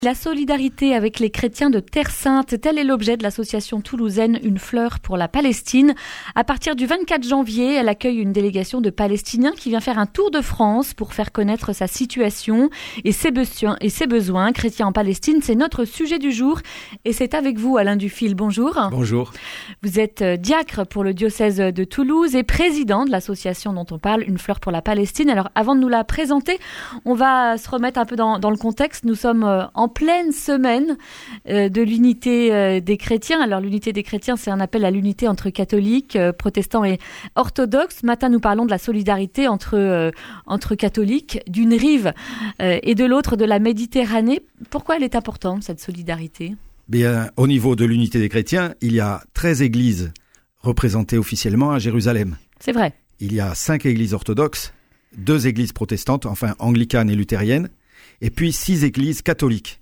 La solidarité avec les chrétiens de Terre Sainte, tel est l'objet de l'association toulousaine Une fleur pour la Palestine. À partir du 24 janvier, elle accueille une délégation de Palestiniens qui vient faire un tour de France pour faire connaître sa situation et ses besoins. Chrétiens en Palestine, c'est notre sujet du jour et c'est avec vous Alain Dufil. Bonjour. Bonjour. Vous êtes diacre pour le diocèse de Toulouse et président de l'association dont on parle, Une fleur pour la Palestine. Alors avant de nous la présenter, on va se remettre un peu dans le contexte. Nous sommes en pleine semaine de l'unité des chrétiens. Alors l'unité des chrétiens, c'est un appel à l'unité entre catholiques, protestants et orthodoxes. Ce matin, nous parlons de la solidarité entre catholiques d'une rive et de l'autre de la Méditerranée. Pourquoi elle est importante, cette solidarité ? Bien, au niveau de l'unité des chrétiens, il y a 13 églises représentées officiellement à Jérusalem. C'est vrai. Il y a 5 églises orthodoxes, 2 églises protestantes, enfin anglicanes et luthériennes, et puis 6 églises catholiques.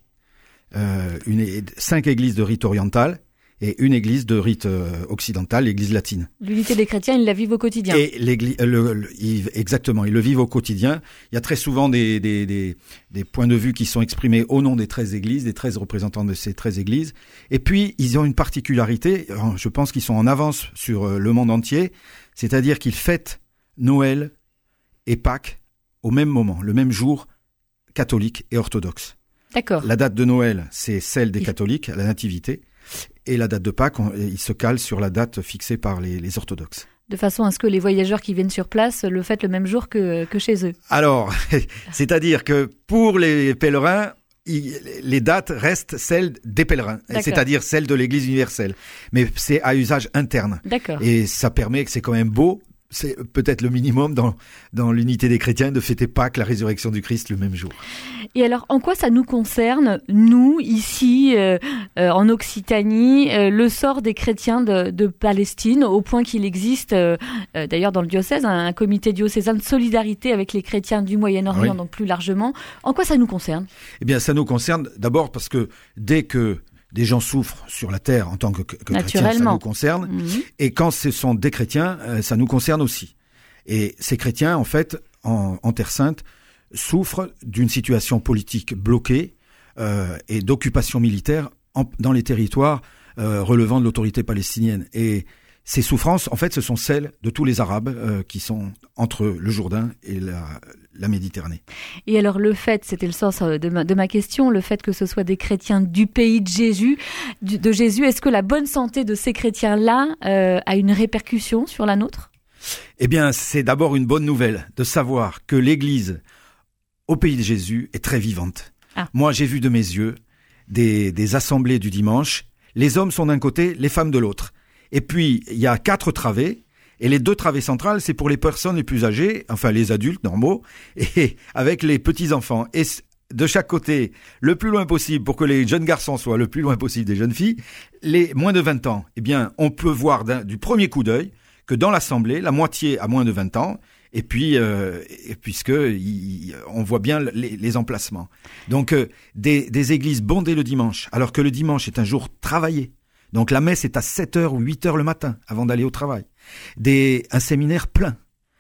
5 églises de rite oriental et une église de rite occidental, l'église latine. L'unité des chrétiens, ils la vivent au quotidien. Et exactement, ils le vivent au quotidien. Il y a très souvent des points de vue qui sont exprimés au nom des 13 églises, des 13 représentants de ces 13 églises. Et puis, ils ont une particularité, je pense qu'ils sont en avance sur le monde entier, c'est-à-dire qu'ils fêtent Noël et Pâques au même moment, le même jour, catholiques et orthodoxes. D'accord. La date de Noël, c'est celle des catholiques, la nativité, et la date de Pâques, il se cale sur la date fixée par les orthodoxes. De façon à ce que les voyageurs qui viennent sur place le fêtent le même jour que chez eux. Alors, c'est-à-dire que pour les pèlerins, les dates restent celles des pèlerins, D'accord. C'est-à-dire celles de l'Église universelle. Mais c'est à usage interne. D'accord. Et ça permet que c'est quand même beau. C'est peut-être le minimum dans l'unité des chrétiens de fêter Pâques, la résurrection du Christ, le même jour. Et alors, en quoi ça nous concerne, nous, ici, en Occitanie, le sort des chrétiens de Palestine, au point qu'il existe, d'ailleurs dans le diocèse, un comité diocésain de solidarité avec les chrétiens du Moyen-Orient, oui. Donc plus largement. En quoi ça nous concerne ? Eh bien, ça nous concerne d'abord parce que dès que des gens souffrent sur la terre en tant que chrétiens, ça nous concerne. Mmh. Et quand ce sont des chrétiens, ça nous concerne aussi. Et ces chrétiens, en fait, en Terre Sainte, souffrent d'une situation politique bloquée et d'occupation militaire dans les territoires relevant de l'autorité palestinienne. Et ces souffrances, en fait, ce sont celles de tous les Arabes qui sont entre le Jourdain et la Méditerranée. Et alors le fait, c'était le sens de ma question, le fait que ce soit des chrétiens du pays de Jésus, est-ce que la bonne santé de ces chrétiens-là a une répercussion sur la nôtre ? Eh bien, c'est d'abord une bonne nouvelle de savoir que l'Église au pays de Jésus est très vivante. Ah. Moi, j'ai vu de mes yeux des assemblées du dimanche. Les hommes sont d'un côté, les femmes de l'autre. Et puis, il y a 4 travées. Et les 2 travées centrales, c'est pour les personnes les plus âgées, enfin les adultes normaux, et avec les petits-enfants. Et de chaque côté, le plus loin possible, pour que les jeunes garçons soient le plus loin possible des jeunes filles, les moins de 20 ans, eh bien, on peut voir du premier coup d'œil que dans l'assemblée, la moitié a moins de 20 ans, et puis, on voit bien les emplacements. Donc, des églises bondées le dimanche, alors que le dimanche est un jour travaillé. Donc la messe est à 7h ou 8h le matin, avant d'aller au travail. Un séminaire plein,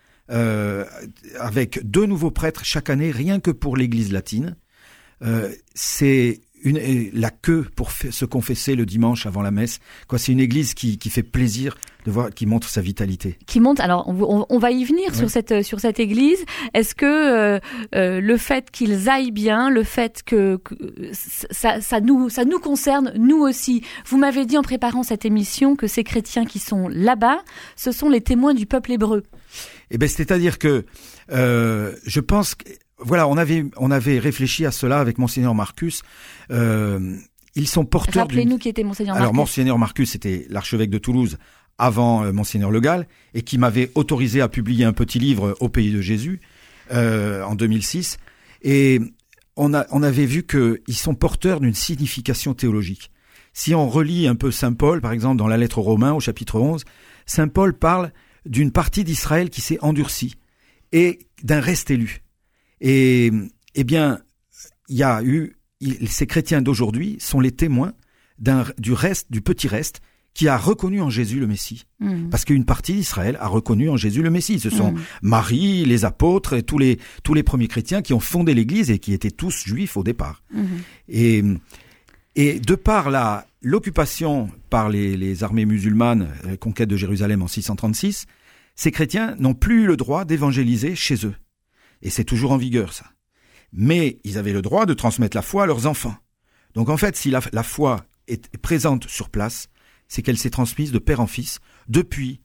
avec 2 nouveaux prêtres chaque année, rien que pour l'église latine. C'est la queue pour se confesser le dimanche avant la messe. C'est une église qui fait plaisir de voir, qui montre sa vitalité. Qui montre. Alors, on va y venir, oui. sur cette église. Est-ce que le fait qu'ils aillent bien, le fait que ça nous concerne, nous aussi. Vous m'avez dit en préparant cette émission que ces chrétiens qui sont là-bas, ce sont les témoins du peuple hébreu. Eh ben, c'est-à-dire que je pense que voilà, on avait réfléchi à cela avec Monseigneur Marcus. Ils sont porteurs. Rappelez-nous qui était Monseigneur Marcus. Alors Monseigneur Marcus, c'était l'archevêque de Toulouse avant Monseigneur Le Gall, et qui m'avait autorisé à publier un petit livre au pays de Jésus en 2006. Et on avait vu qu'ils sont porteurs d'une signification théologique. Si on relit un peu Saint Paul, par exemple, dans la lettre aux Romains, au chapitre 11, Saint Paul parle d'une partie d'Israël qui s'est endurcie et d'un reste élu. Et eh bien, ces chrétiens d'aujourd'hui sont les témoins du petit reste qui a reconnu en Jésus le Messie. Parce qu'une partie d'Israël a reconnu en Jésus le Messie. Ce sont Marie, les apôtres et tous les premiers chrétiens qui ont fondé l'Église et qui étaient tous juifs au départ. Et de par l'occupation par les armées musulmanes, la conquête de Jérusalem en 636, ces chrétiens n'ont plus le droit d'évangéliser chez eux. Et c'est toujours en vigueur, ça. Mais ils avaient le droit de transmettre la foi à leurs enfants. Donc en fait, si la foi est présente sur place, c'est qu'elle s'est transmise de père en fils depuis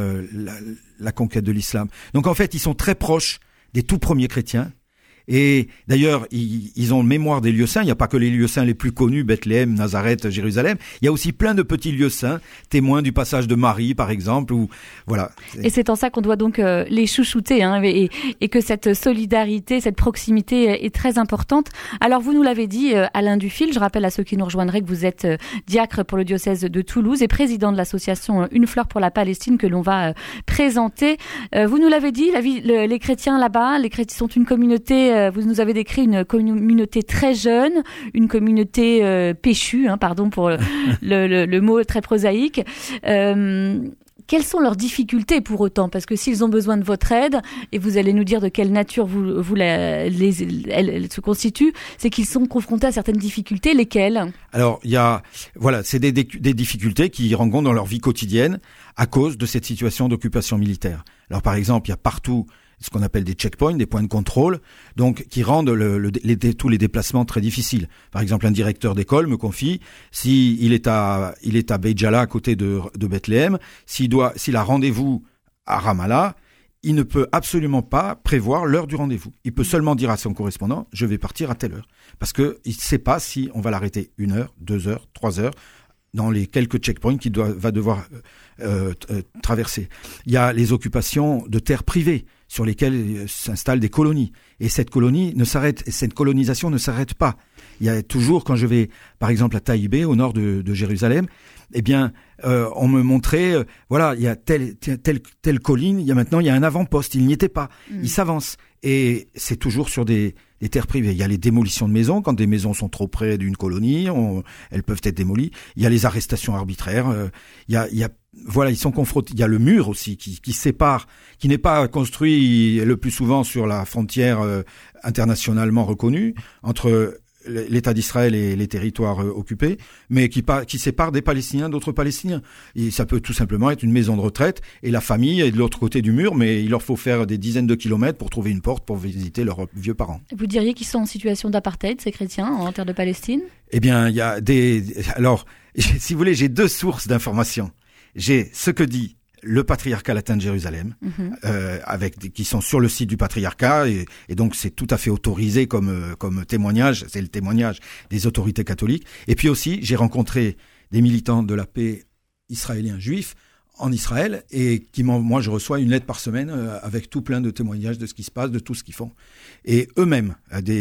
la conquête de l'islam. Donc en fait, ils sont très proches des tout premiers chrétiens. Et d'ailleurs, ils ont mémoire des lieux saints. Il n'y a pas que les lieux saints les plus connus, Bethléem, Nazareth, Jérusalem. Il y a aussi plein de petits lieux saints, témoins du passage de Marie, par exemple. Ou voilà. Et c'est en ça qu'on doit donc les chouchouter, hein, et que cette solidarité, cette proximité est très importante. Alors vous nous l'avez dit, Alain Dufil, je rappelle à ceux qui nous rejoindraient que vous êtes diacre pour le diocèse de Toulouse et président de l'association Une fleur pour la Palestine que l'on va présenter. Vous nous l'avez dit, les chrétiens là-bas, les chrétiens sont une communauté. Vous nous avez décrit une communauté très jeune, une communauté péchue, pardon pour le mot très prosaïque. Quelles sont leurs difficultés pour autant? Parce que s'ils ont besoin de votre aide, et vous allez nous dire de quelle nature elles se constituent, c'est qu'ils sont confrontés à certaines difficultés. Lesquelles? Alors, c'est des difficultés qu'ils rencontrent dans leur vie quotidienne à cause de cette situation d'occupation militaire. Alors, par exemple, il y a partout ce qu'on appelle des checkpoints, des points de contrôle, donc qui rendent tous les déplacements très difficiles. Par exemple, un directeur d'école me confie, s'il est à Beidjala, à côté de Bethléem, s'il a rendez-vous à Ramallah, il ne peut absolument pas prévoir l'heure du rendez-vous. Il peut seulement dire à son correspondant, je vais partir à telle heure. Parce qu'il ne sait pas si on va l'arrêter 1 heure, 2 heures, 3 heures, dans les quelques checkpoints qu'il va devoir traverser. Il y a les occupations de terres privées sur lesquelles s'installent des colonies. Et cette colonisation ne s'arrête pas. Il y a toujours, quand je vais, par exemple, à Taïbé, au nord de Jérusalem, eh bien, on me montrait, il y a telle colline, il y a un avant-poste, il n'y était pas. Il s'avance. Et c'est toujours sur des terres privées. Il y a les démolitions de maisons, quand des maisons sont trop près d'une colonie, elles peuvent être démolies. Il y a les arrestations arbitraires. Ils sont confrontés. Il y a le mur aussi qui sépare, qui n'est pas construit le plus souvent sur la frontière internationalement reconnue entre l'État d'Israël et les territoires occupés, mais qui sépare des Palestiniens d'autres Palestiniens. Et ça peut tout simplement être une maison de retraite et la famille est de l'autre côté du mur, mais il leur faut faire des dizaines de kilomètres pour trouver une porte pour visiter leurs vieux parents. Vous diriez qu'ils sont en situation d'apartheid, ces chrétiens, en terre de Palestine? Eh bien, il y a alors, si vous voulez, j'ai 2 sources d'informations. J'ai ce que dit le patriarcat latin de Jérusalem, qui sont sur le site du patriarcat, et donc c'est tout à fait autorisé comme témoignage, c'est le témoignage des autorités catholiques. Et puis aussi, j'ai rencontré des militants de la paix israéliens juifs en Israël, et moi je reçois une lettre par semaine avec tout plein de témoignages de ce qui se passe, de tout ce qu'ils font. Et eux-mêmes,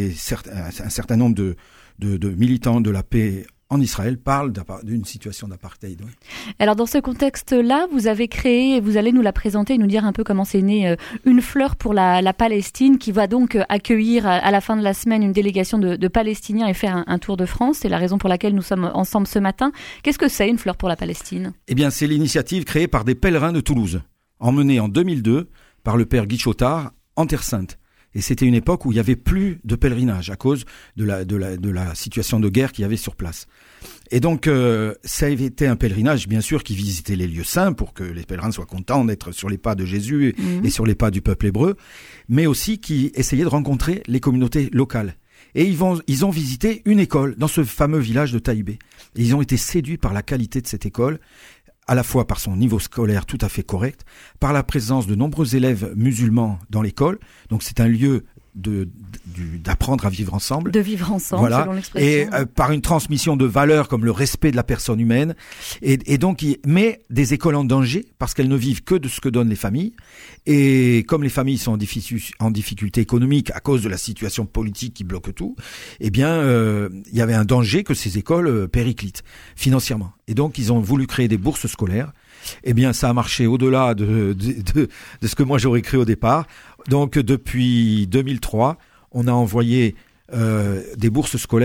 un certain nombre de militants de la paix en Israël parle d'une situation d'apartheid. Oui. Alors dans ce contexte-là, vous avez créé, vous allez nous la présenter et nous dire un peu comment c'est né Une fleur pour la Palestine, qui va donc accueillir à la fin de la semaine une délégation de Palestiniens et faire un tour de France. C'est la raison pour laquelle nous sommes ensemble ce matin. Qu'est-ce que c'est Une fleur pour la Palestine? Eh bien, c'est l'initiative créée par des pèlerins de Toulouse, emmenée en 2002 par le père Guy Chotard en Terre Sainte. Et c'était une époque où il y avait plus de pèlerinage à cause de la situation de guerre qu'il y avait sur place. Et donc, ça avait été un pèlerinage, bien sûr, qui visitait les lieux saints pour que les pèlerins soient contents d'être sur les pas de Jésus et sur les pas du peuple hébreu, mais aussi qui essayait de rencontrer les communautés locales. Et ils ont visité une école dans ce fameux village de Taïbé. Et ils ont été séduits par la qualité de cette école, à la fois par son niveau scolaire tout à fait correct, par la présence de nombreux élèves musulmans dans l'école. Donc c'est un lieu d'apprendre à vivre ensemble. De vivre ensemble, selon l'expression. Et par une transmission de valeurs comme le respect de la personne humaine. Et donc, mais des écoles en danger, parce qu'elles ne vivent que de ce que donnent les familles. Et comme les familles sont en difficulté économique à cause de la situation politique qui bloque tout, eh bien, il y avait un danger que ces écoles périclitent financièrement. Et donc, ils ont voulu créer des bourses scolaires. Eh bien, ça a marché au-delà de ce que moi j'aurais cru au départ. Donc, depuis 2003, on a envoyé des bourses scolaires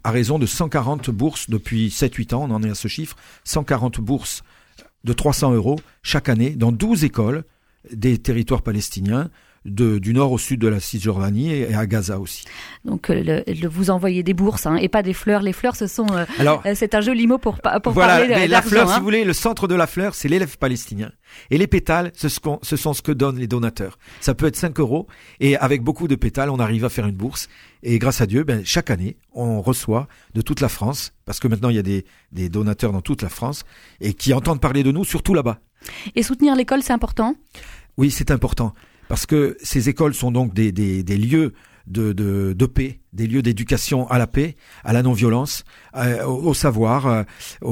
à raison de 140 bourses depuis 7-8 ans, on en est à ce chiffre, 140 bourses de 300 € chaque année dans 12 écoles des territoires palestiniens, du nord au sud de la Cisjordanie et à Gaza aussi. Donc vous envoyez des bourses et pas des fleurs. Les fleurs, c'est un joli mot pour voilà, parler d'argent. La fleur, si vous voulez, le centre de la fleur, c'est l'élève palestinien. Et les pétales, ce sont ce que donnent les donateurs. Ça peut être 5 € et avec beaucoup de pétales, on arrive à faire une bourse. Et grâce à Dieu, chaque année, on reçoit de toute la France, parce que maintenant il y a des donateurs dans toute la France et qui entendent parler de nous, surtout là-bas. Et soutenir l'école, c'est important ? Oui, c'est important. Parce que ces écoles sont donc des lieux de paix, des lieux d'éducation à la paix, à la non-violence, au savoir,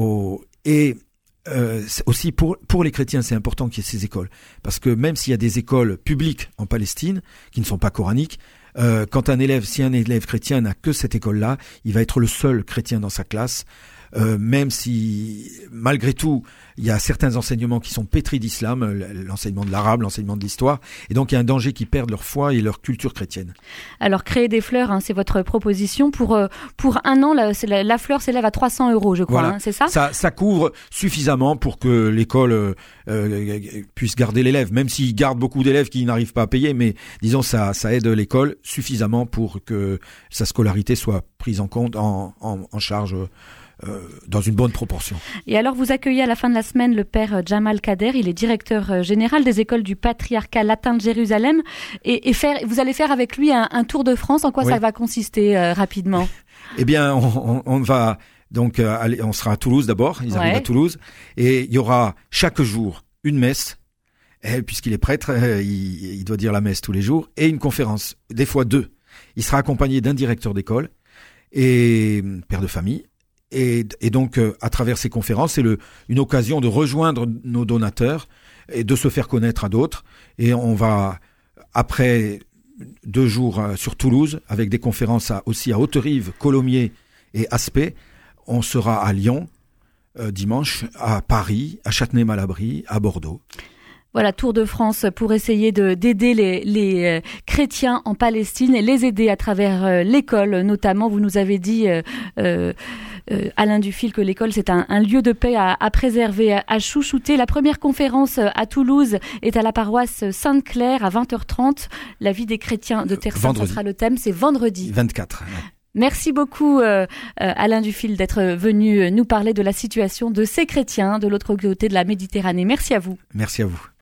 aussi pour les chrétiens, c'est important qu'il y ait ces écoles. Parce que même s'il y a des écoles publiques en Palestine, qui ne sont pas coraniques, si un élève chrétien n'a que cette école-là, il va être le seul chrétien dans sa classe. Même si, malgré tout, il y a certains enseignements qui sont pétris d'islam, l'enseignement de l'arabe, l'enseignement de l'histoire, et donc il y a un danger qu'ils perdent leur foi et leur culture chrétienne. Alors, créer des fleurs, c'est votre proposition. Pour un an, la fleur s'élève à 300 €, je crois, voilà. C'est ça ? Ça couvre suffisamment pour que l'école puisse garder l'élève, même s'il garde beaucoup d'élèves qui n'arrivent pas à payer, mais disons, ça aide l'école suffisamment pour que sa scolarité soit prise en compte, en charge, dans une bonne proportion. Et alors, vous accueillez à la fin de la semaine le père Jamal Kader, il est directeur général des écoles du patriarcat latin de Jérusalem, et vous allez faire avec lui un tour de France. En quoi ça va consister rapidement ? Eh bien, on va donc on sera à Toulouse d'abord, ils arrivent à Toulouse, et il y aura chaque jour une messe, puisqu'il est prêtre, il doit dire la messe tous les jours, et une conférence, des fois 2. Il sera accompagné d'un directeur d'école et père de famille. Et donc, à travers ces conférences, c'est une occasion de rejoindre nos donateurs et de se faire connaître à d'autres. Et on va, après 2 jours sur Toulouse, avec des conférences aussi à Haute-Rive, Colomiers et Aspet, on sera à Lyon dimanche, à Paris, à Châtenay-Malabry, à Bordeaux. Voilà, Tour de France pour essayer d'aider les chrétiens en Palestine et les aider à travers l'école, notamment. Vous nous avez dit, Alain Dufil, que l'école, c'est un lieu de paix à préserver, à chouchouter. La première conférence à Toulouse est à la paroisse Sainte-Claire à 20h30. La vie des chrétiens de Terre Sainte, ça sera le thème, c'est vendredi. 24. Ouais. Merci beaucoup Alain Dufil d'être venu nous parler de la situation de ces chrétiens de l'autre côté de la Méditerranée. Merci à vous. Merci à vous.